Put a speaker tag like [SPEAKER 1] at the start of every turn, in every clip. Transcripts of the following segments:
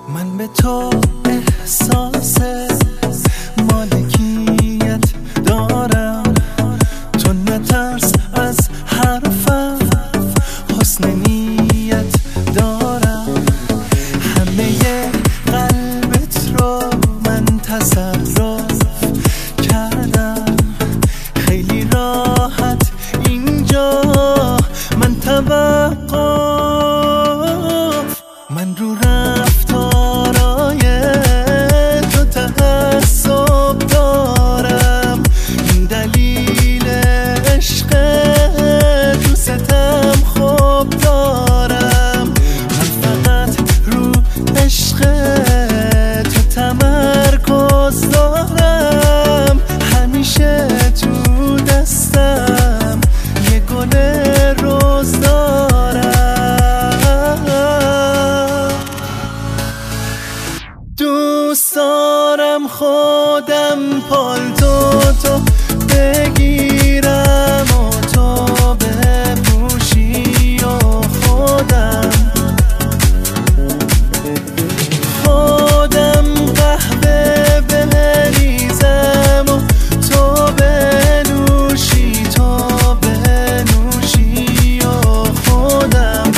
[SPEAKER 1] من به تو احساس مالکیت دارم، تو نترس از حرفم، حسن نیت دارم. همه قلبت رو من تصرف کردم، خیلی راحت اینجا من توقف. من رو رفتارای تو تعصب دارم، این دلیل عشق دوستم خوب دارم. من فقط رو عشق تو تمرکز دارم، همیشه تو دستم یه گل روز دارم. دوست دارم خودم پالتو تو بگیرم و تو بپوشی و خودم قهوه بریزم و تو بنوشی و خودم.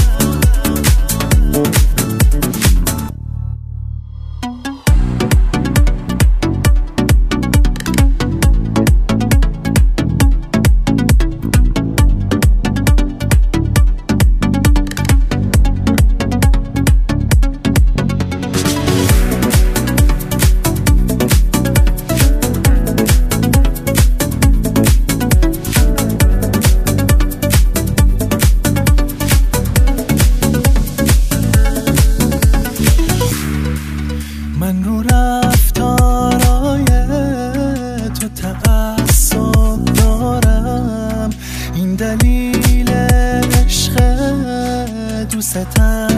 [SPEAKER 1] من رو رفتارای تو تعصب دارم، این دلیل عشق دوستم